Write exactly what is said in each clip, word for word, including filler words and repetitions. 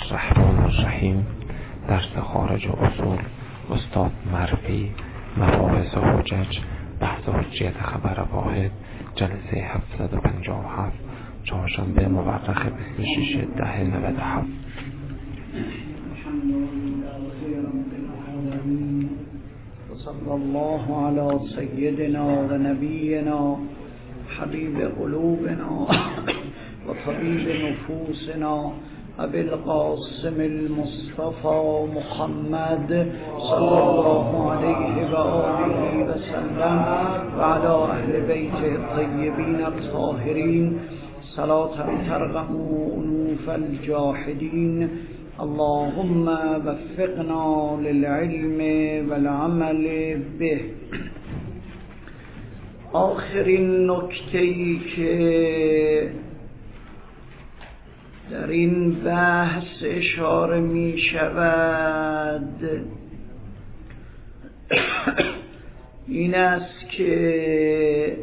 الرحمن الرحیم. درس خارج اصول استاد مرفی، مباحث حجج، بحث حجیت خبر واحد، جلسه هفتصد و پنجاه و هفت، چهارشنبه مورخ بیست و شش ده نود و هفت. صلی الله علی سیدنا و نبینا حبیب قلوبنا و طبیب نفوسنا ابی القاسم المصطفى محمد صلی الله علیه و آله و سلم و علی اهل بیته الطیبین الطاهرین صلاة ترقم انوف الجاحدین. اللهم وفقنا للعلم والعمل به. آخرین نکته‌ای که در این بحث اشاره می شود این است که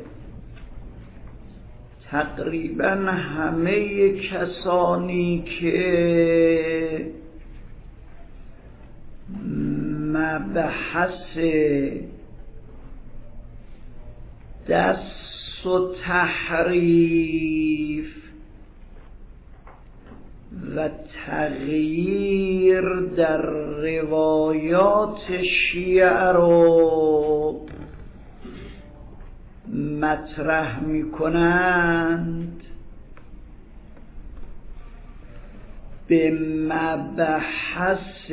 تقریبا همه کسانی که مبحث دس و تحریف و تغییر در روایات شیعه رو مطرح می کنند به مبحث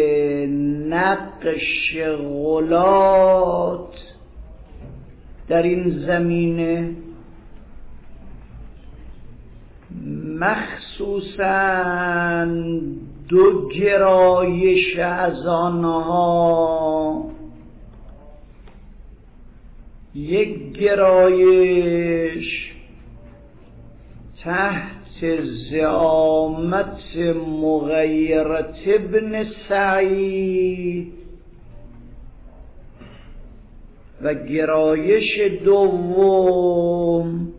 نقش غلات در این زمینه، مخصوصاً دو گرایش از آنها، یک گرایش تحت زعامت مغیرة ابن سعید و گرایش دوم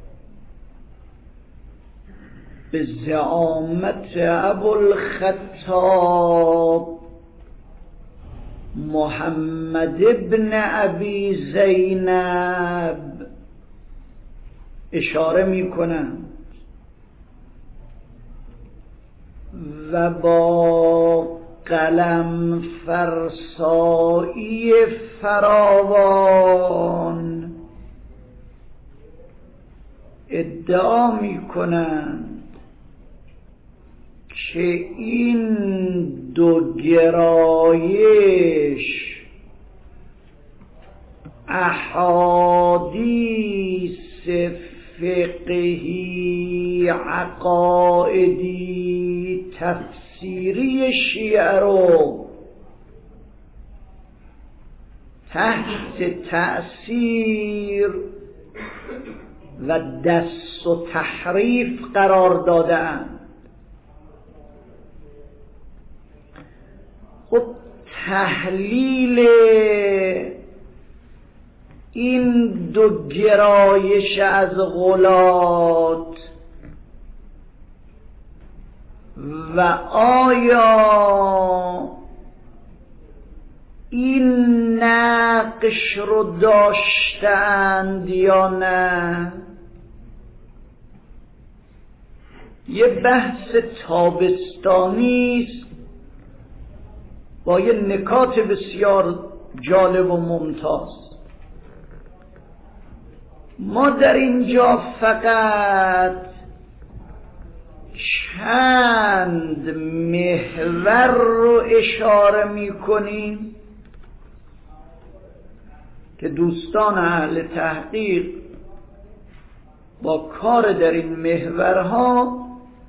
به زعامت ابوالخطاب محمد ابن ابی زینب اشاره می کنند و با قلم فرسایی فراوان ادعا می کنند که این دو گرایش احادیث فقهی عقائدی تفسیری شیعه رو تحت تأثیر و دس و تحریف قرار دادند. خب تحلیل این دو گرایش از غلات و آیا این نقش رو داشتند یا نه، یه بحث تابستانی است با یه نکات بسیار جالب و ممتاز. ما در اینجا فقط چند محور رو اشاره می کنیم که دوستان اهل تحقیق با کار در این محورها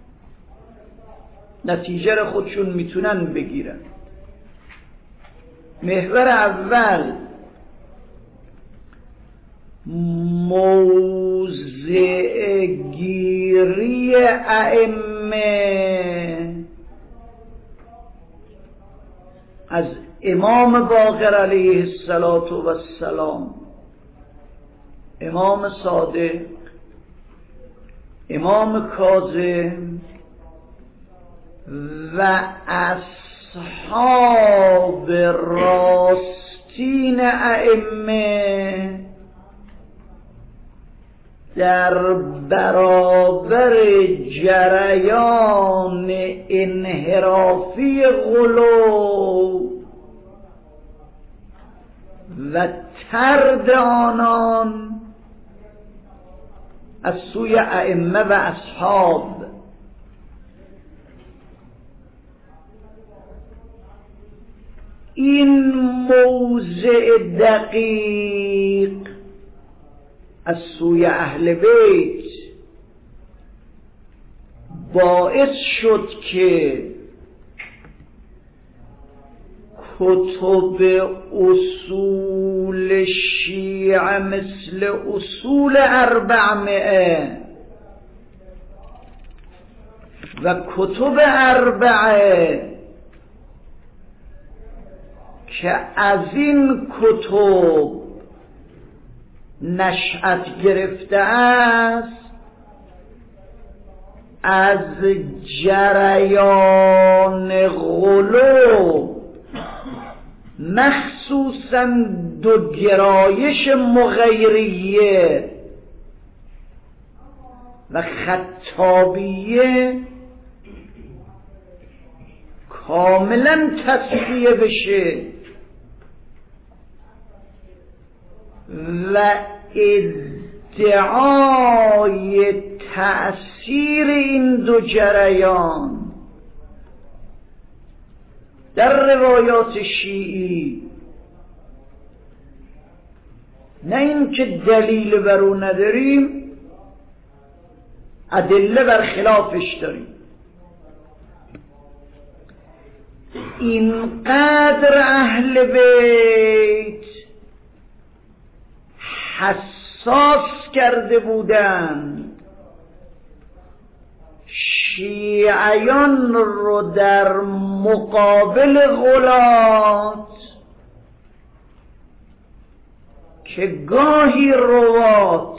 نتیجه رو خودشون میتونن بگیرن. محور اول موضع گیری ائمه از امام باقر علیه السلام، امام صادق، امام کاظم و اصحاب راستین ائمه در برابر جریان انحرافی غلو و طرد آنان از سوی ائمه و اصحاب، این موضع دقیق از سوی اهل بیت باعث شد که کتب اصول شیعه مثل اصول اربعمائه و کتب اربعه که از این کتب نشأت گرفته است، از جریان غلو مخصوصاً دو گرایش مغیریه و خطابیه کاملاً تصفیه بشه و ادعای تأثیر این دو جریان در روایات شیعی، نه اینکه دلیل بر او نداریم، ادله بر خلافش داریم، اینقدر اهل بیت حساس کرده بودند شیعیان رو در مقابل غلات که گاهی روات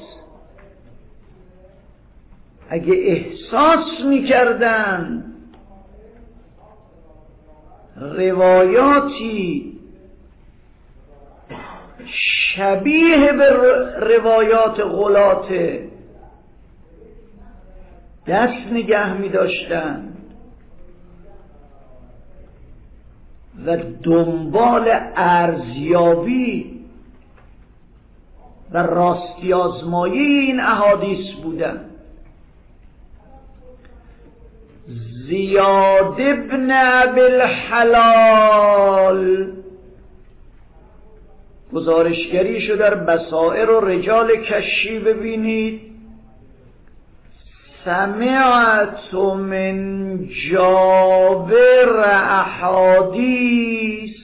اگه احساس می‌کردن روایاتی شبیه به روایات غلاته دست نگه می داشتن و دنبال ارزیابی و راستی آزمایی این احادیث بودن. زیاد ابن ابوالحلال گزارشگریشو در بصائر و رجال کشی ببینید. سمعت من جابر احادیث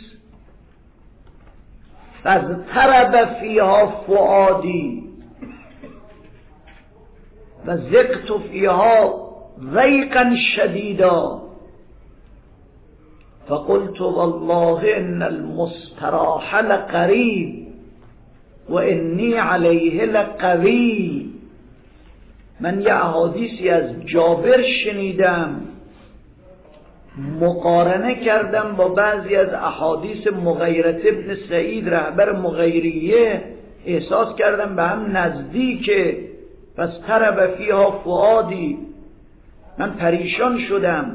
فاضطرب فیها فؤادی و ذقت فیها ضیقا شدیدا فقلت والله ان المستراح لقریب و انی علیه لقوی. من یه احادیثی از جابر شنیدم، مقارنه کردم با بعضی از احادیث مغیرة ابن سعید رهبر مغیریه، احساس کردم به هم نزدیکه. پس طرب فیها فؤادی، من پریشان شدم،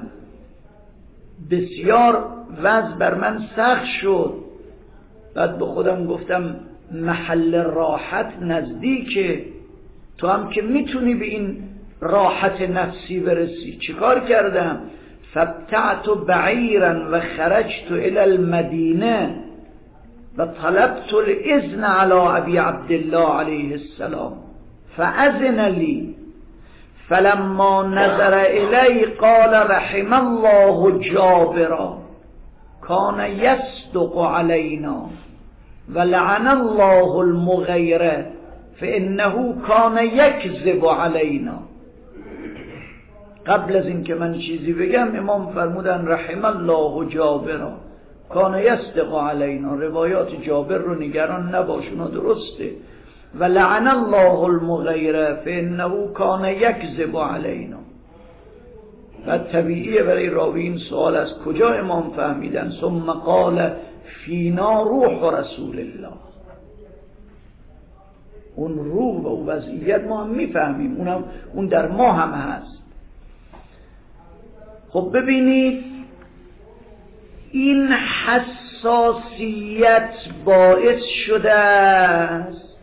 بسیار وضع بر من سخت شد. بعد به خودم گفتم محل راحت نزدیکه، تو هم که میتونی به این راحت نفسی برسی. چیکار کردم؟ فابتعت بعیرا و خرجت الى المدینه و طلبت الاذن على ابی عبدالله علیه السلام فاذن لی فلما نظر الی قال رحم الله جابرا کان یصدق علینا ولعن الله المغیره فانه کان یکذب علینا. قبل از اینکه من چیزی بگم امام فرمودن رحم الله جابرا کان یصدق علینا، روایات جابر رو نگران نباش، اونا درسته. و لعن الله المغیره فانه کان یکذب علینا. و طبیعیه برای راوی این سوال از کجا امام فهمیدن ثم قال فینا روح رسول الله. اون روح و اون وضعیت ما هم میفهمیم، اونم اون در ما هم هست. خب ببینید این حساسیت باعث شده است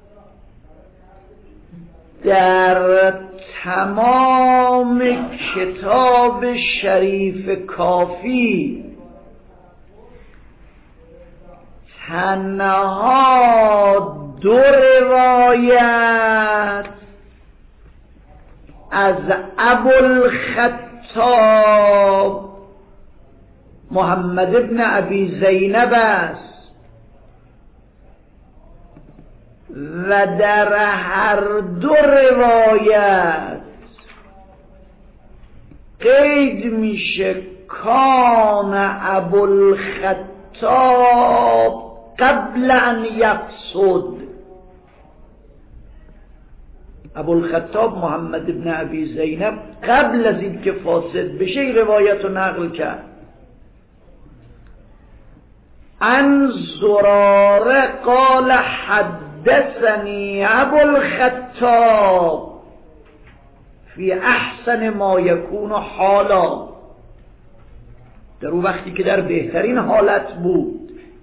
در تمام کتاب شریف کافی تنها دو روایت از ابوالخطاب محمد ابن ابی زینب است و در هر دو روایت قید میشه کان ابوالخطاب قبل ان یقصد. ابوالخطاب محمد ابن ابی زینب قبل از این که فاسد بشه روایت رو نقل کرد. عن زراره قال حدثنی ابوالخطاب فی احسن ما یکون حالا، در اون وقتی که در بهترین حالت بود.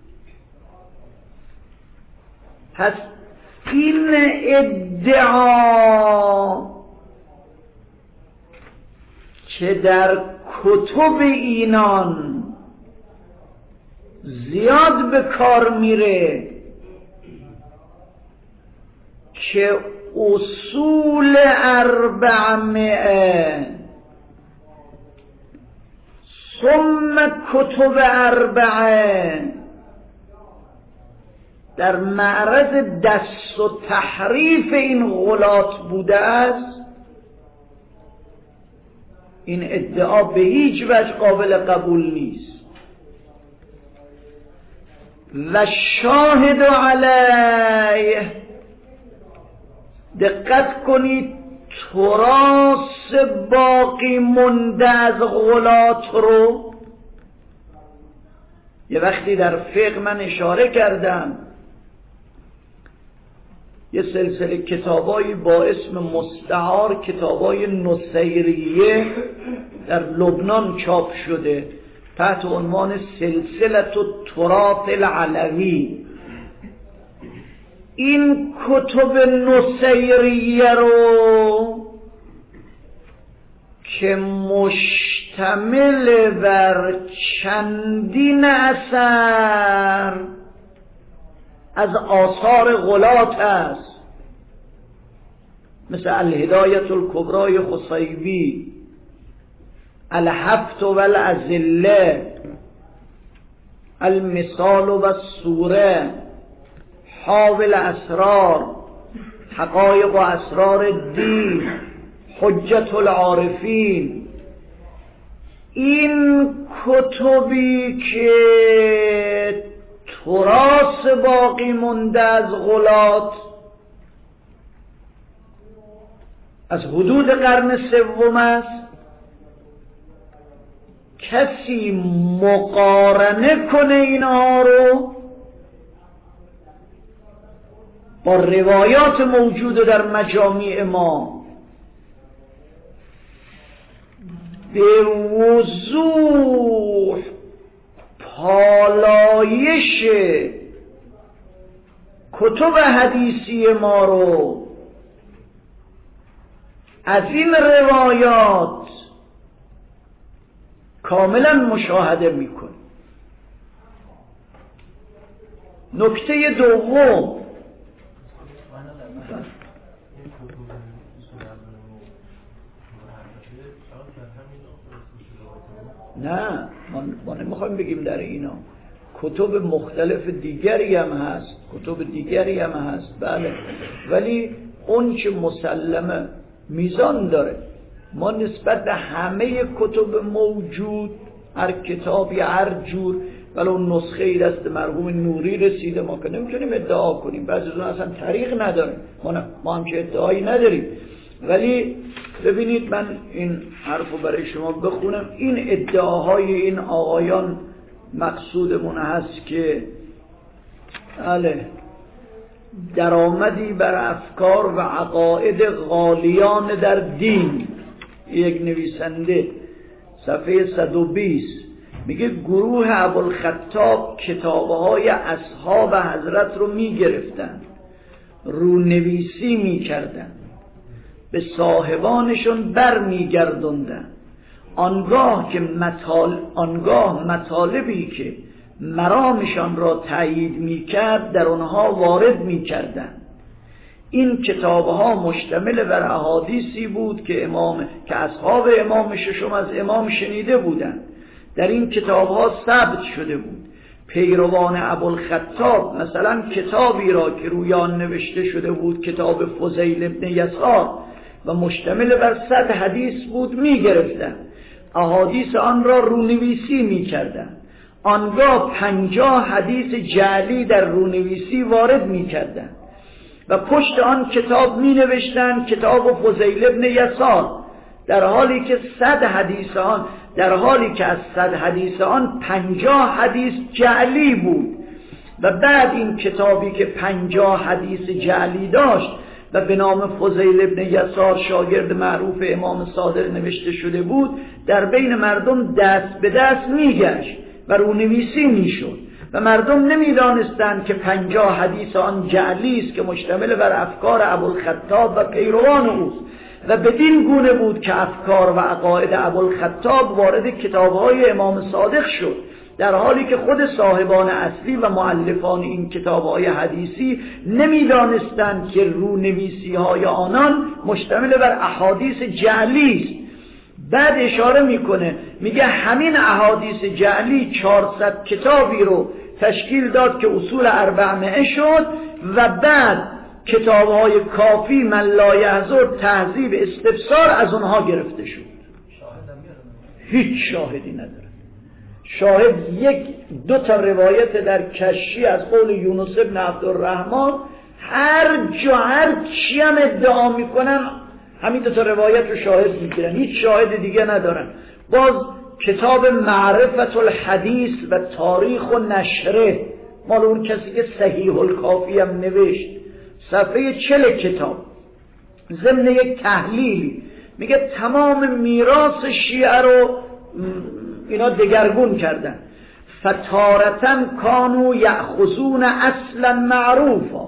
پس این ادعا که در کتب اینان زیاد به کار میره که اصول اربعمائه ثم کتب اربعه در معرض دست و تحریف این غلات بوده است، این ادعا به هیچ وجه قابل قبول نیست. و شاهد علیه، دقت کنید، تراث باقی مونده از غلات رو یه وقتی در فقه من اشاره کردم، یه سلسله کتابایی با اسم مستعار کتابای نصیریه در لبنان چاپ شده تحت عنوان سلسله التراث العلوی. این کتب نصیریه رو که مشتمل بر چندین اثر از آثار غلات است، مثل الهدایة الکبری خصیبی، الهفت و الازله، المثال و الصوره، حاول اسرار، حقایق و اسرار الدین، حجت العارفین. این کتبی که تراث باقی مونده از غلات از حدود قرن سوم است، کسی مقارنه کنه اینها رو با روایات موجود در مجامع ما، به وضوح پالایش کتب حدیثی ما رو از این روایات کاملا مشاهده میکنه. نکته دوم، نه ما نمیخوایم بگیم در اینا، کتب مختلف دیگری هم هست، کتب دیگری هم هست بله، ولی اون که مسلمه میزان داره. ما نسبت به همه کتب موجود، هر کتابی هر جور ولو نسخه ای دست مرحوم نوری رسیده، ما که نمیتونیم ادعا کنیم، بعضی از اون اصلا طریق نداره، ما, ما هم که ادعایی نداریم، ولی ببینید من این حرفو برای شما بخونم. این ادعاهای این آقایان مقصودمون هست که بله درآمدی بر افکار و عقاید غالیان در دین. یک نویسنده صفحه صد و بیست میگه گروه ابوالخطاب کتابهای اصحاب حضرت رو میگرفتن، رونویسی میکردن، به صاحبانشون بر میگردوندن، آنگاه که مطال... آنگاه مطالبی که مرامشان را تایید میکرد در آنها وارد میکردن. این کتابها مشتمل بر احادیثی بود که امام که اصحاب امام ششم از امام شنیده بودند. در این کتابها ثبت شده بود پیروان ابوالخطاب مثلا کتابی را که روی آن نوشته شده بود کتاب فضیل ابن یسار و مشتمل بر صد حدیث بود میگرفتند، احادیث آن را رونویسی میکردند، آنگاه پنجاه حدیث جعلی در رونویسی وارد میکردند و پشت آن کتاب می نوشتند کتاب فضیل ابن یسار، در حالی که صد حدیث آن در حالی که از صد حدیث آن پنجاه حدیث جعلی بود. و بعد این کتابی که پنجاه حدیث جعلی داشت و به نام فضیل ابن یسار شاگرد معروف امام صادق نوشته شده بود، در بین مردم دست به دست می گشت و رونویسی می شد و مردم نمیدانستند که پنجاه حدیث آن جعلی است که مشتمل بر افکار ابوالخطاب و پیروان اوست و بدین گونه بود که افکار و عقاید ابوالخطاب وارد کتاب‌های امام صادق شد، در حالی که خود صاحبان اصلی و مؤلفان این کتاب‌های حدیثی نمیدانستند که رونویسی‌های آنان مشتمل بر احادیث جعلی است. بعد اشاره میکنه میگه همین احادیث جعلی چهارصد کتابی رو تشکیل داد که اصول اربعمائه شد و بعد کتاب‌های کافی، من لا یحضر، تهذیب، استبصار از اونها گرفته شد. هیچ شاهدی نداره. شاهد یک دو تا روایت در کشی از قول یونس ابن عبدالرحمن، هر جا هر چی هم ادعا میکنن همین دو تا روایت رو شاهد میگیرن، هیچ شاهد دیگه ندارن. باز کتاب معرفت الحدیث و تاریخ و نشره مال اون کسی که صحیح الکافی هم نوشت، صفحه چل کتاب ضمن یک تحلیلی میگه تمام میراث شیعه رو اینا دگرگون کردن. فتارتن کانو یأخذون اصلا معروفا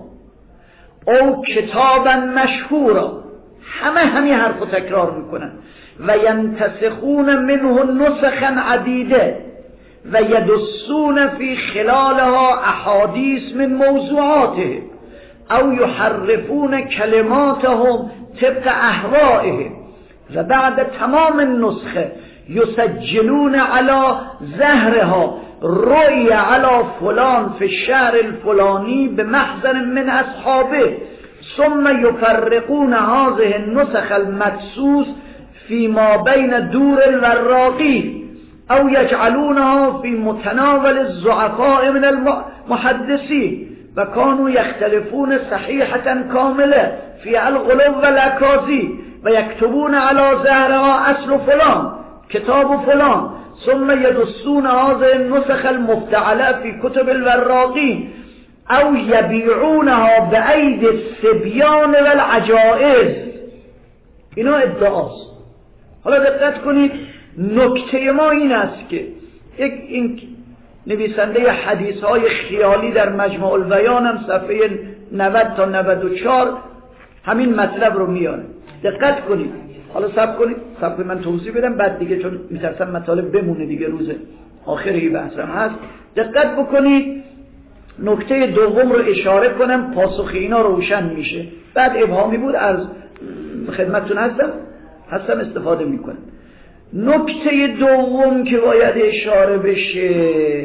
او کتابا مشهورا، همه همین حرف رو تکرار میکنن. و ینتسخون منه نسخا عدیده و یدسون فی خلالها احادیث من موضوعاته او یحرفون کلماتهم طبق اهوائهم و بعد تمام النسخه یسجلون علی ظهرها رؤی علی فلان فی الشهر الفلانی بمحضر من اصحابه ثم یفرقون هذه النسخ المدسوس فيما بين دور الوراقين او يجعلونها في متناول الضعفاء من المحدثين و كانوا يختلفون صحيحة كاملة في الغلو والاكاذيب و يكتبون على ظهرها اصل فلان کتاب فلان ثم يدسون هذه النسخ المفتعلة في كتب الوراقين او يبيعونها بأيدي الصبيان والعجائز. اینا ادعاست. حالا دقت کنید، نکته ما این است که یک این نویسنده حدیث های خیالی در مجموع البیان هم صفحه نود تا نود و چهار همین مطلب رو میاره. دقت کنید، حالا صبر کنید، صبر کنید من توضیح بدم بعد دیگه، چون میترسم مطالب بمونه دیگه، روز آخری بحثم هست. دقت بکنید، نکته دوم رو اشاره کنم، پاسخ اینا روشن میشه. بعد ابهامی بود از خدمتتون هستم هستم استفاده میکنم. نکته دوم که باید اشاره بشه،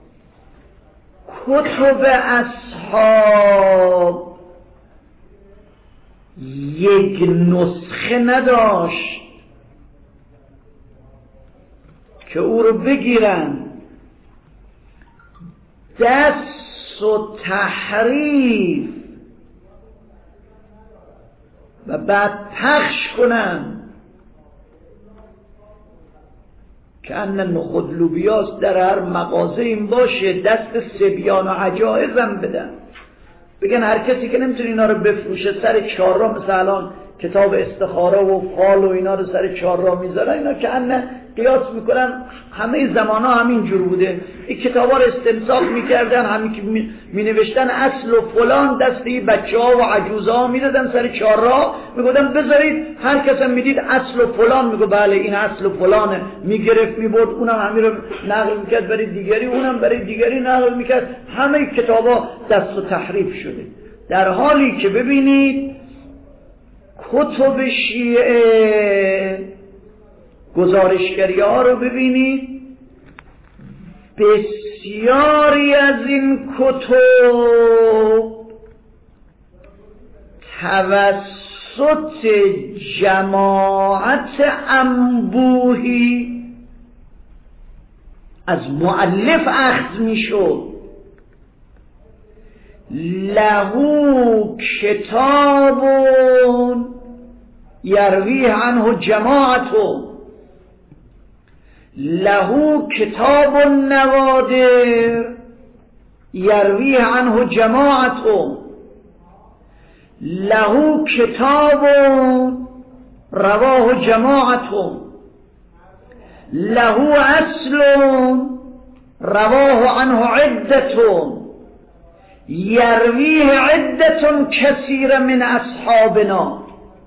کتب اصحاب یک نسخه نداشت که او رو بگیرن دست و تحریف و بعد پخش کنن که ان نخود لوبیاست در هر مغازه این باشه، دست سبیان و عجایزم بدن، بگن هر کسی که نمیتونه اینا رو بفروشه سر چهارراه، مثلا الان کتاب استخاره و فال و اینا رو سر چهارراه میذارن، اینا که ان قیاس میکنن همه زمان ها همین جور بوده، این کتاب ها رو استنساخ میکردن، همین که می نوشتن اصل و فلان دستی بچه ها و عجوزه ها میدادن سر چهارراه، میگودن بذارید هر کس هم میدید اصل و فلان، میگو بله این اصل و فلانه، میگرفت میبرد، اونم همین رو نقل میکرد برای دیگری، اونم برای دیگری نقل میکرد، همه کتاب ها دست و تحریف شده. در حالی که ببینید کتب شیعه گزارشگری ها رو ببینید، بسیاری از این کتب توسط جماعت انبوهی از مؤلف اخذ می شد. لهو کتاب یرویه عنه جماعتو، لهو کتاب النوادر یرویه عنه جماعتو، لهو کتاب رواه جماعتو، لهو اصل رواه عنه عدتو یرویه عدتون کثیر من اصحابنا.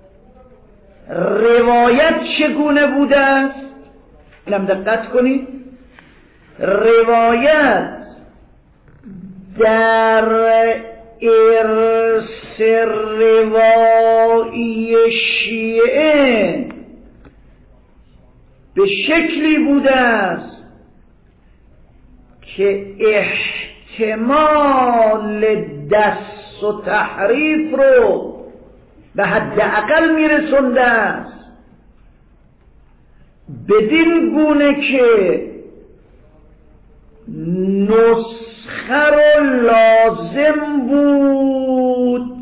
روایت چگونه بوده است؟ اینم دقت کنید، روایت در ارث روایی شیعه به شکلی بوده است که احتمال دست و تحریف رو به حد اقل میرسونده است، بدین گونه که نسخه رو لازم بود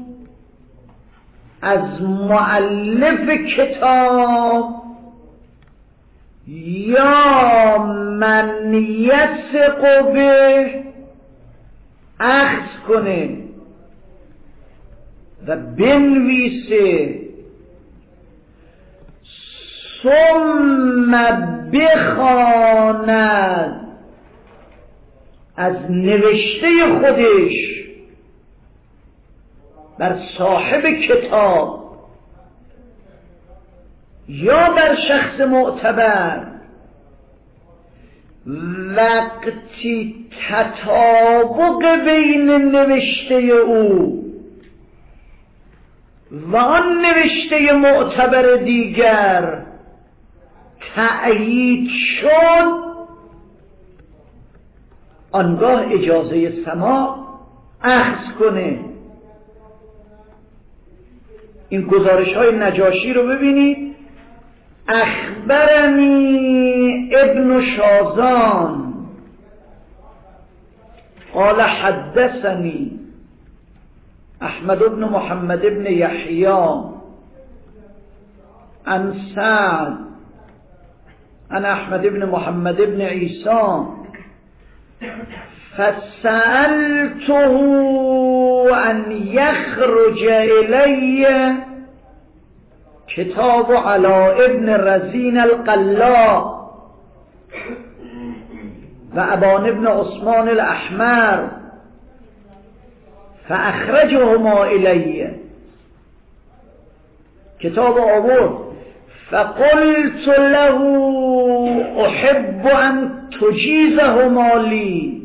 از مؤلف کتاب یا من یثق به اخذ کنه و بنویسه، ثم بخواند از نوشته خودش بر صاحب کتاب یا بر شخص معتبر، وقتی تطابق بین نوشته او و آن نوشته معتبر دیگر تأیید شد، آنگاه اجازه سماع اخذ کنه. این گزارش های نجاشی رو ببینید، اخبرنی ابن شازان قال حدثني احمد بن محمد بن يحيى عن سعد عن احمد بن محمد بن عيسى فسألته أن يخرج إلي كتاب علاء ابن رزين القلاء وأبان ابن عثمان الأحمر فأخرجهما إلي، كتاب آورد، فقلت له أحب أن تجيزهما لي،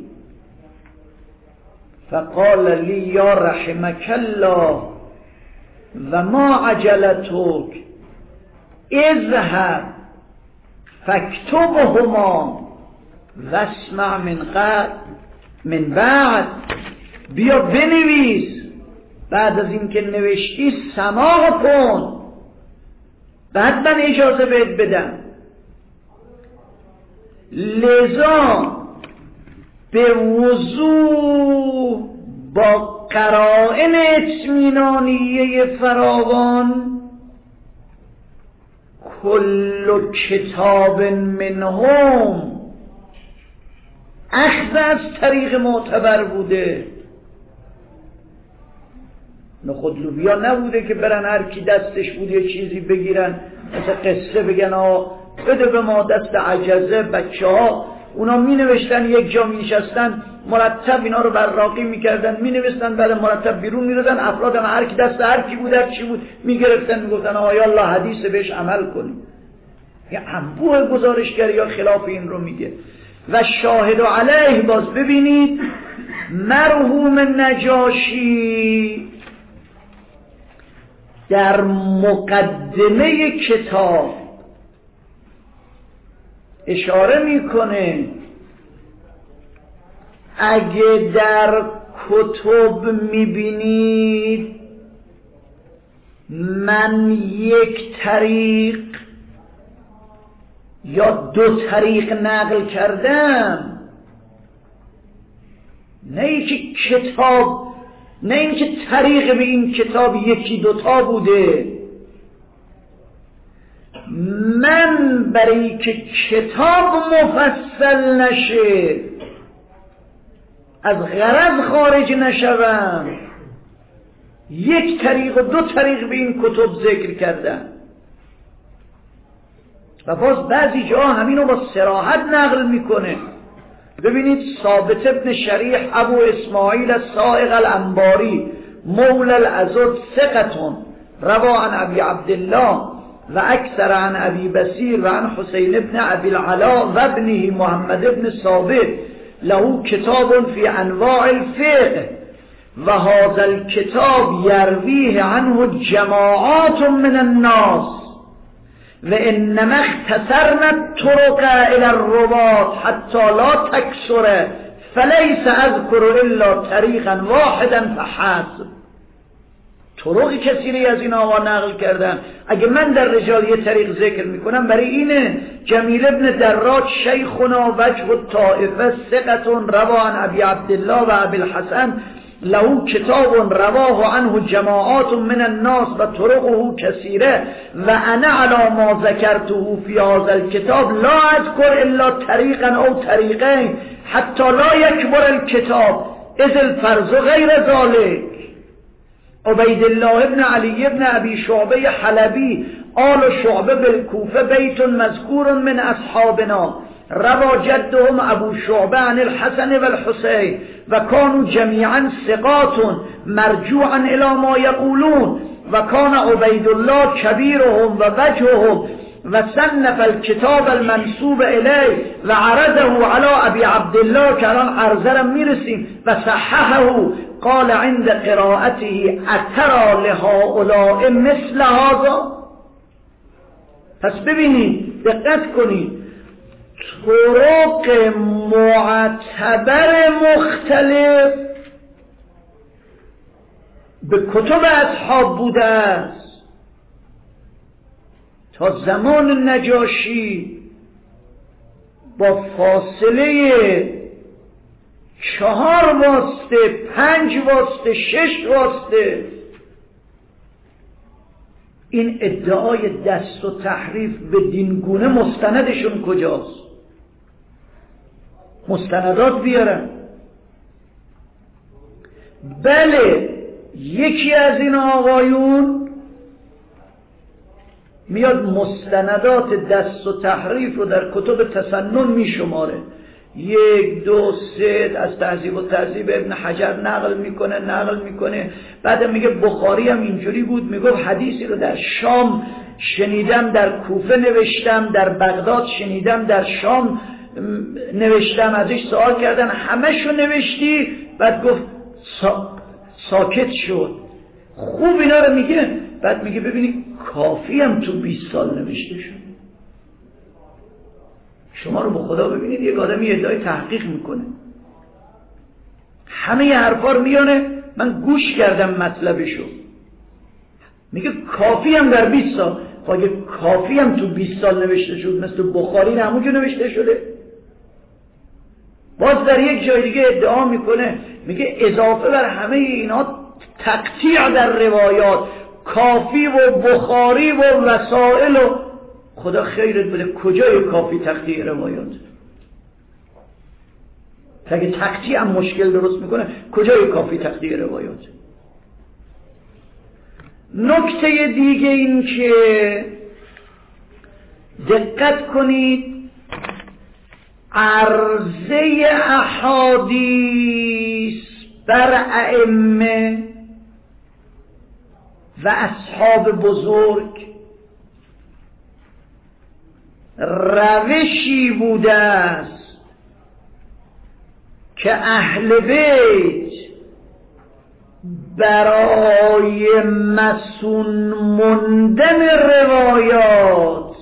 فقال لي يا رحمك الله وما عجلتك اذهب فاكتبهما واسمع من قبل من بعد، بیا بنویس، بعد از اینکه نوشتی سماع کن، بعد من اجازه بهت بدم. لذا به وضوح با قرائن اطمینانیه فراوان کل کتاب منهم اخذ از طریق معتبر بوده. نخود لوبیا نبوده که برن هر کی دستش بود یه چیزی بگیرن مثل قصه بگن آه بده به ما دست عجزه. بچه ها اونا می نوشتن یک جا می نشستن مرتب اینا رو براقی می کردن می نوشتن بعد مرتب بیرون می دادن. افراد هم هر کی دست هر کی بود هر چی بود می گرفتن می گفتن آه یا الله حدیث بهش عمل کنیم. یه انبوه گزارشگری یا خلاف این رو میگه. و شاهد و علیه باز ببینید مرحوم نجاشی در مقدمه کتاب اشاره میکنه اگه در کتب میبینید من یک طریق یا دو طریق نقل کردم، نه اینکه کتاب نه اینکه طریق به این کتاب یکی دوتا بوده، من برای که کتاب مفصل نشه از غرض خارج نشوم یک طریق و دو طریق به این کتب ذکر کردم. و باز بعضی جا همینو با صراحت نقل میکنه. ببینید ثابت ابن شریح ابو اسماعیل الصائغ الانباری مولى الازد ثقة روى عن ابي عبدالله و اکثر عن ابی بصیر و عن حسین ابن ابی العلا و ابنه محمد ابن ثابت له کتاب فی انواع الفقه و هذا الكتاب یرویه عنه جماعات من الناس و انما اختصرنا الطرق الى الرباط حتى لا تكسر فليس اذكر الا طريقا واحدا فحسب. طرق کثیری از این آقا نقل کردن. اگه من در رجال یه طریق ذکر میکنم برای اینه جمیل ابن دراج شیخنا وجه الطائفه ثقة روى عن ابی عبدالله و ابی الحسن له کتاب رواه عنه جماعات من الناس و طرقه کثیره و انا علی ما ذکرته فی هذا الكتاب لا اذکر الا طریقا او طریقین حتی لا یکبر الكتاب اذ الفرض غیر ذلك. عبید الله ابن علی ابن ابی شعبه حلبی آل شعبه بالکوفه بیت مذکور من اصحابنا روى جدهم ابو شعبه عن الحسن والحسين وكانوا جميعا ثقات مرجوعا الى ما يقولون وكان عبيد الله كبيرهم ووجههم وصنف الكتاب المنسوب اليه وعرضه على ابي عبد الله كان عرضه میرسیم وصححه قال عند قراءته اترى لهؤلاء مثل هذا. پس ببینید دقت کنید طرق معتبر مختلف به کتب اصحاب بوده است. تا زمان نجاشی با فاصله چهار واسطه پنج واسطه شش واسطه این ادعای دست و تحریف به دینگونه مستندشون کجاست؟ مستندات بیارن. بله یکی از این آقایون میاد مستندات دست و تحریف رو در کتب تسنن میشماره، یک دو سه از تهذیب و تهذیب ابن حجر نقل میکنه نقل میکنه بعد میگه بخاری هم اینجوری بود، میگه حدیثی رو در شام شنیدم در کوفه نوشتم در بغداد شنیدم در شام نوشتم ازش سوال کردن همه شو نوشتی؟ بعد گفت سا... ساکت شد. خوب اینا رو میگه. بعد میگه ببینی کافی هم تو بیست سال نوشته شد. شما رو به خدا ببینید یک آدمی ادعای تحقیق میکنه همه ی حرفا رو میانه من گوش کردم مطلبشو میگه کافی هم در بیست سال. اگه کافی هم تو بیست سال نوشته شد مثل بخاری همونجا نوشته شده. باز در یک جای دیگه ادعا میکنه میگه اضافه بر همه اینا تقطیع در روایات کافی و بخاری و وسائل و خدا خیرت بده کجای کافی تقطیع روایات؟ اگه تقطیع هم مشکل درست میکنه کجای کافی تقطیع روایات؟ نکته دیگه این که دقت کنید عرضه احادیث بر ائمه و اصحاب بزرگ روشی بوده است که اهل بیت برای مسون موندن روایات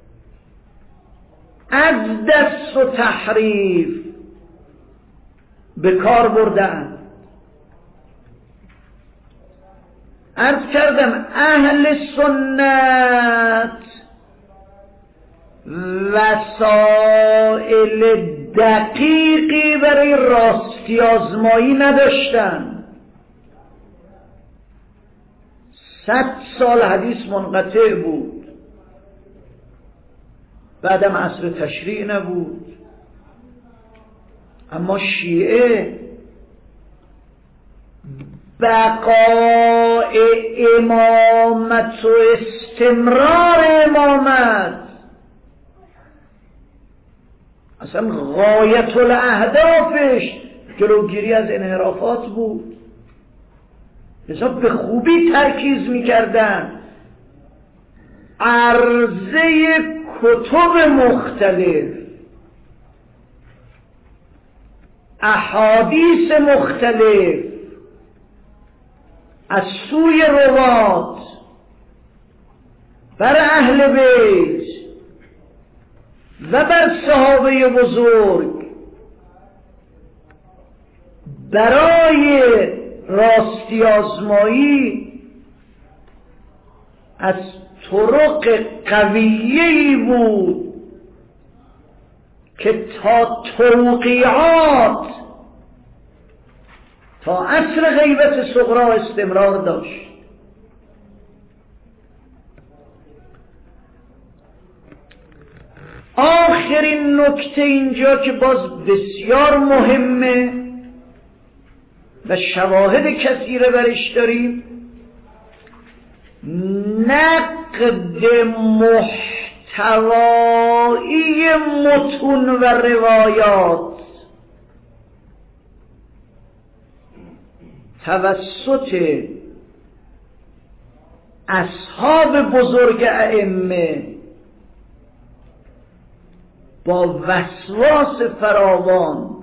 از دست و تحریف به کار بردن. عرض کردم اهل سنت وسائل دقیقی برای راستی آزمایی نداشتن. صد سال حدیث منقطع بود، بعدم عصر تشریع نبود، اما شیعه بقاء امامت و استمرار امامت اصلا غایت الاهدافش جلوگیری از انحرافات بود. حساب به خوبی ترکیز میکردن. عرضه کتب مختلف، احادیث مختلف از سوی روات بر اهل بیت و بر صحابه بزرگ برای راستی آزمایی از طرق قویه‌ای بود که تا توقیعات تا عصر غیبت صغرا استمرار داشت. آخرین نکته اینجا که باز بسیار مهمه و شواهد کثیره برش داریم، نقد محتوایی متون و روایات توسط اصحاب بزرگ ائمه با وسواس فراوان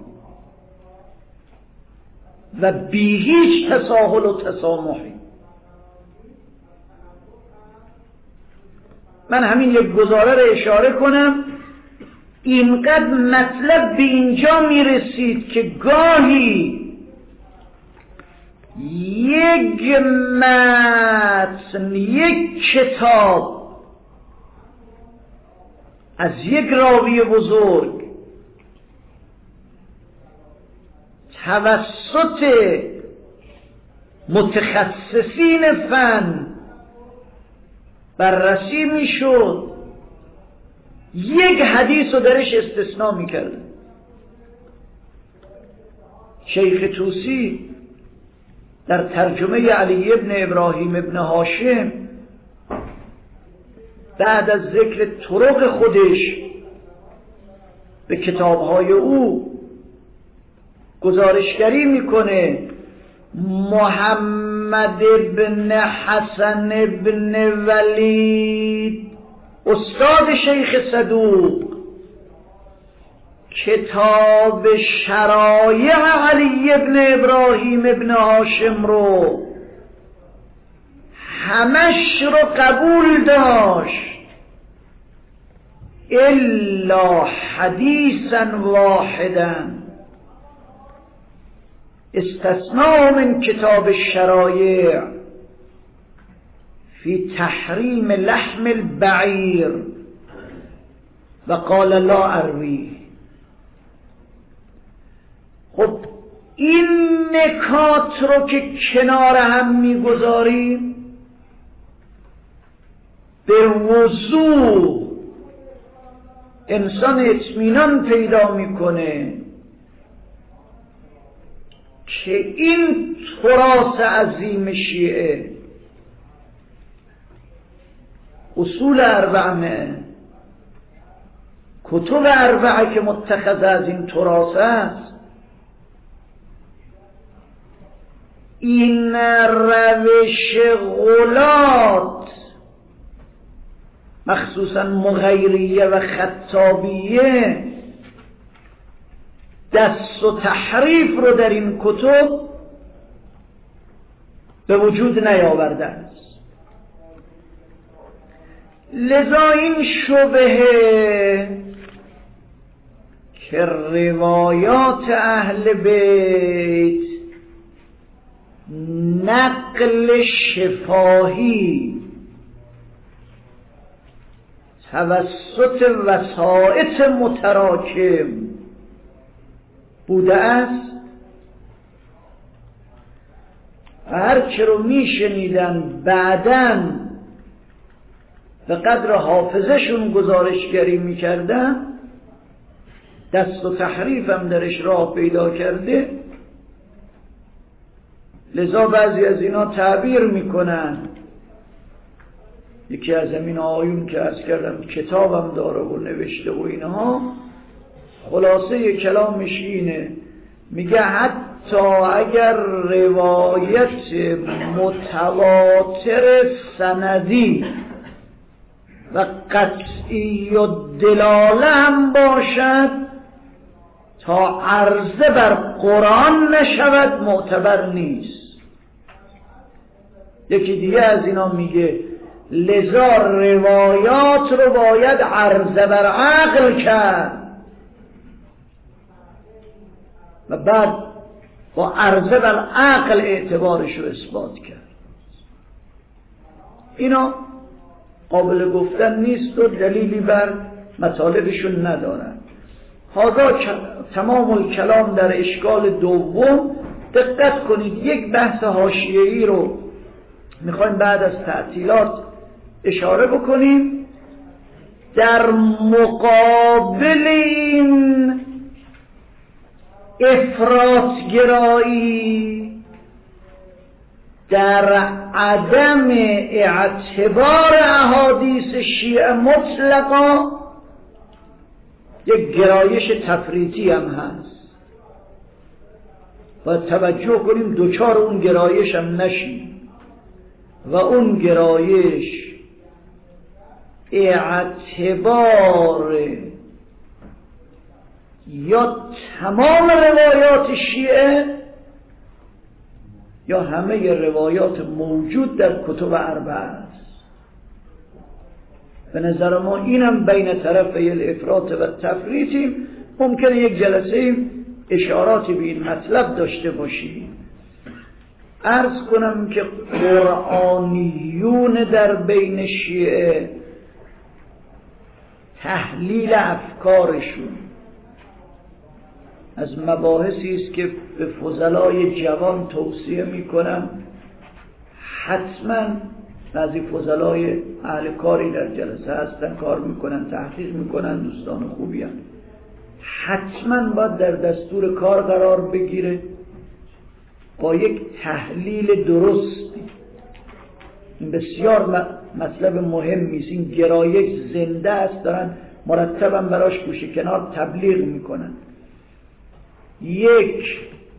و بی هیچ تساهل و تسامحی. من همین یک گزاره رو اشاره کنم، اینقدر مطلب به اینجا میرسید که گاهی یک متن، یک کتاب از یک راوی بزرگ توسط متخصصین فن بررسی میشد، یک حدیث رو درش استثناء میکرد. شیخ طوسی در ترجمه علی ابن ابراهیم ابن هاشم بعد از ذکر طرق خودش به کتابهای او گزارشگری میکنه محمد ابن حسن ابن ولید استاد شیخ صدوق کتاب شرایع علی ابن ابراهیم ابن هاشم رو همش رو قبول داشت الا حدیثا واحدا استثناء من کتاب الشرایع فی تحریم لحم البعیر و قال لا اروی. خب این نکات رو که کنار هم میگذاریم به وضوح انسان اطمینان پیدا میکنه که این تراث عظیم شیعه، اصول اربعه، کتب اربعه که متخذ از این تراث است، این روش غلات مخصوصا مغیریه و خطابیه دست و تحریف رو در این کتب به وجود نیاورده است. لذا این شبهه که روایات اهل بیت نقل شفاهی توسط وسائط متراکم بوده است، هر چه رو می شنیدن بعداً به قدر حافظشون گزارشگری می کردن، دست و تحریف هم درش راه پیدا کرده. لذا بعضی از اینا تعبیر می کنن، یکی از همین آیون که عرض کردم کتابم داره و نوشته و اینها، خلاصه کلامش اینه، میگه حتی اگر روایت متواتر سندی و قطعی و دلاله هم باشد، تا عرضه بر قرآن نشود معتبر نیست. یکی دیگه از اینا میگه لذا روایات رو باید عرضه بر عقل کرد و بعد با عرضه بر عقل اعتبارش رو اثبات کرد. اینا قابل گفتن نیست و دلیلی بر مطالبشون ندارن. هذا تمام الکلام در اشکال دوم. دقت کنید، یک بحث حاشیه‌ای رو میخوایم بعد از تعطیلات اشاره بکنیم. در مقابل این افراط‌گرایی در عدم اعتبار احادیث شیعه مطلقا، یک گرایش تفریطی هم هست. باید توجه کنیم دوچار اون گرایش هم نشیم و اون گرایش اعتبار یا تمام روایات شیعه یا همه روایات موجود در کتب اربعه است. به نظر ما اینم بین طرفی الافراط و تفریطیم. ممکنه یک جلسه اشاراتی به این مطلب داشته باشیم. عرض کنم که قرآنیون در بین شیعه تحلیل افکارشون از مباحثی است که به فضلای جوان توصیه میکنم. حتما بعضی فضلای اهل کاری در جلسه هستن، کار میکنن، تحقیق میکنن، دوستان خوبی هم. حتما باید در دستور کار قرار بگیره با یک تحلیل درستی. این بسیار مطلب مهمی است. این گرایش زنده است، دارن مرتبا براش گوشه کنار تبلیغ میکنن. یک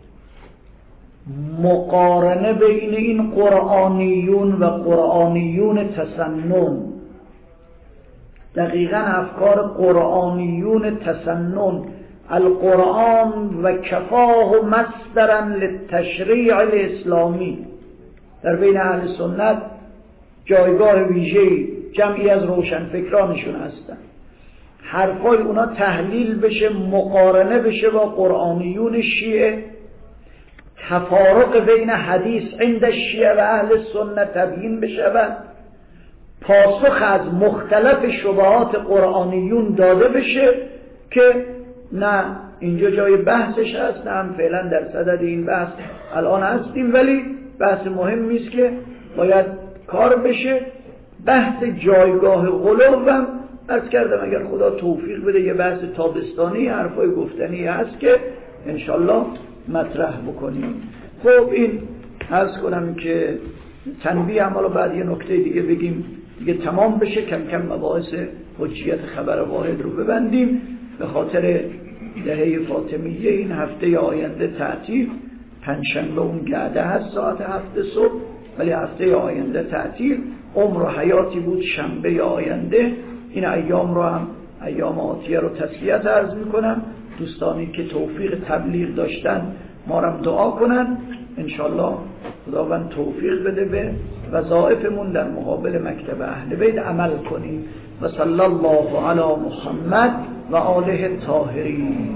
مقارنه بین این قرآنیون و قرآنیون تسنن. دقیقاً افکار قرآنیون تسنن، القرآن و کفاه مصدرا للتشریع الاسلامی، در بین اهل سنت جایگاه ویژه‌ای جمعی از روشنفکرانشون هستن. حرفای اونا تحلیل بشه، مقارنه بشه با قرآنیون شیعه، تفارق بین حدیث عند شیعه و اهل سنت تبیین بشه و پاسخ از مختلف شبهات قرآنیون داده بشه که نه اینجا جای بحثش هست، نه هم فعلا در صدد این بحث الان هستیم، ولی بحث مهمی است که باید کار بشه. بحث جایگاه غلو هم عرض کردم اگر خدا توفیق بده یه بحث تابستانی حرفای گفتنی هست که انشالله مطرح بکنیم. خب این عرض کنم که تنبیه هم، حالا بعد یه نکته دیگه بگیم دیگه تمام بشه، کم کم مباحث حجیت خبر واحد رو ببندیم. به خاطر دهه فاطمیه این هفته آینده تعطیل، پنجشنبه اون گعده هست ساعت هفت صبح، ولی هفته آینده تعطیل. عمر و حیاتی بود شنبه آینده. این ایام رو هم ایام آتیه رو تسلیت عرض میکنم. دوستانی که توفیق تبلیغ داشتن ما رو دعا کنن، انشالله خداوند توفیق بده به وظایفمون در مقابل مکتب اهل بیت عمل کنیم. و صلی الله علی محمد و آله الطاهرین.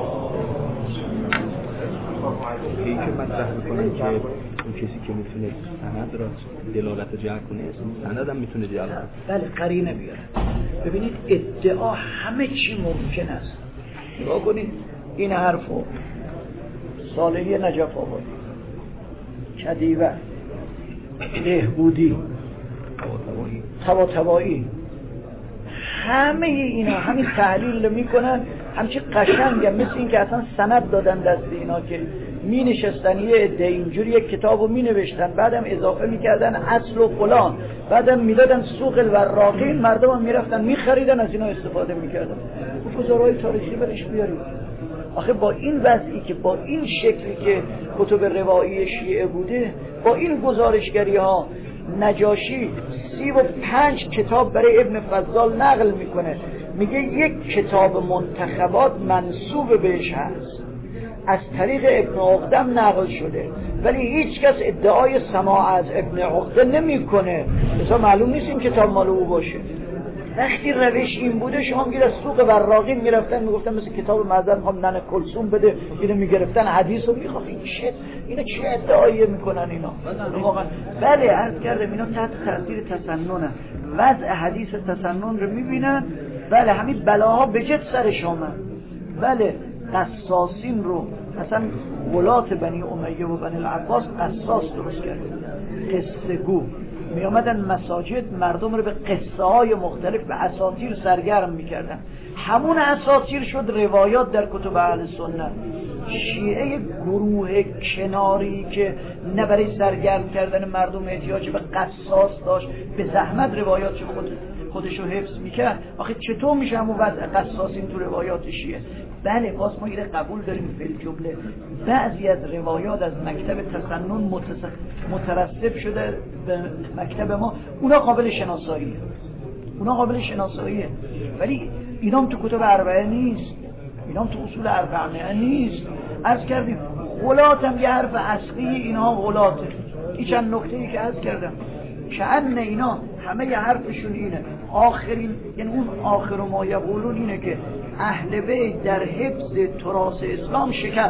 این که مطرح میکنن که اون کسی که میتونه سند را دلالت جعل کنه سند هم میتونه جعل کنه. بله قرینه بیاره. ببینید ادعا همه چی ممکن است. نگاه کنید این حرفو صالحی نجف آبادی، کدیوه، بهبودی، طباطبایی، همه اینا همین تحلیل میکنن، همچی قشنگه، مثل این که اصلا سند دادن دست اینا که می نشستن یه عده اینجوری یک کتابو می نوشتن، بعدم اضافه میکردن اصل و فلان، بعدم میدادن سوق الوراقین، مردم هم میرفتن میخریدن، از اینا استفاده میکردن. گزارهای تاریخی برش بیارید. آخه با این وضعی که با این شکلی که کتب روایی شیعه بوده، با این گزارشگری ها، نجاشی سی و پنج کتاب برای ابن فضال نقل میکنه، میگه یک کتاب منتخبات منسوب بهش هست، از طریق ابن عقده نقل شده، ولی هیچ کس ادعای سماع از ابن عقده نمیکنه، مثلا معلوم نیست این کتاب مال او باشه. وقتی روش این بوده، شما میگید از سوق وراقین میرفتن میگفتن مثل کتاب معذر میخوام ننه کلثوم بده، اینو میگرفتن حدیث رو میخوام این چه اینا چه ادعایی میکنن اینا واقعا. بله عرض کردم اینا تحت تاثیر تسننه، وضع حدیث تسنن رو میبینن. بله همین بلاها بجد سرش آمد. بله قصاصین رو مثلا ولات بنی امیه و بنی العباس قصاص درست کرده، قصه گو می آمدن مساجد مردم رو به قصه های مختلف به اساطیر سرگرم میکردن. همون اساطیر شد روایات در کتب اهل سنت. شیعه گروه کناری که نه برای سرگرم کردن مردم احتیاج به قصاص داشت، به زحمت روایات خود خودشو حفظ میکرد. آخه چطور میشه همون وضع قصاصین تو روایات شیعه؟ بله باز ما اینه قبول داریم فی الجمله بعضی از روایات از مکتب تسنن مترسب شده به مکتب ما، اونا قابل شناساییه، اونا قابل شناساییه، ولی اینا هم تو کتب اربعه نیست، اینا هم تو اصول اربعه نیست. عرض کردیم غلات هم یه حرف اصلی، اینها غلاته. این چند نکته‌ای که عرض کردم شأن اینا همه یه حرفشون اینه، آخرین یعنی اون آخر ما یقولون اینه که اهل بیت در حفظ تراث اسلام شکست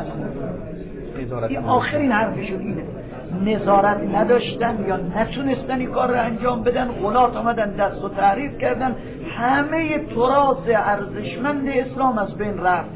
خورد. این آخرین حرفشون اینه، نظارت نداشتن یا نتونستن این کار رو انجام بدن، غلات آمدن دست و تعریف کردن، همه تراث ارزشمند اسلام از بین رفت.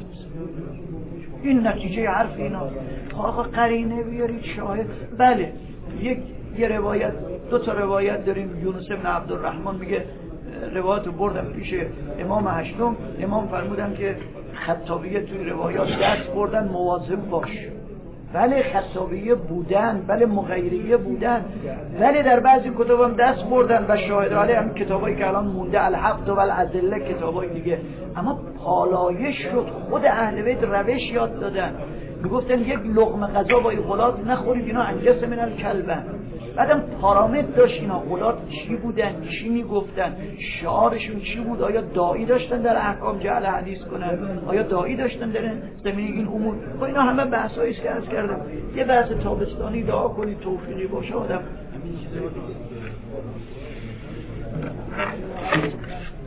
این نتیجه حرف اینا. آقا قرینه بیارید شاهد. بله یک یه روایت دو تا روایت داریم. یونس ابن عبدالرحمن میگه روایت رو بردم پیش امام هشتم، امام فرمودن که خطابیه توی روایات دست بردن، مواظب باش. بله خطابیه بودن، بله مغیریه بودن، بله در بعضی کتاب هم دست بردن و شاهد علی هم کتابایی که الان مونده الحق و العدله کتابای دیگه، اما پالایش شد. خود اهل بیت روش یاد دادن، میگفتن یک لقمه غذا با این غلات نخورید، اینا انجس من الکلبه. بعدم پارامتر داشت اینا غلات چی بودن، چی میگفتن، شعارشون چی بود، آیا داعی داشتن در احکام جعل حدیث کنن، آیا داعی داشتن در زمینه این امور. خب اینا همه بحثایی است که عرض کردم. یه بحث تابستانی دعا کنید توفیقی باشه آدم همین چیزا.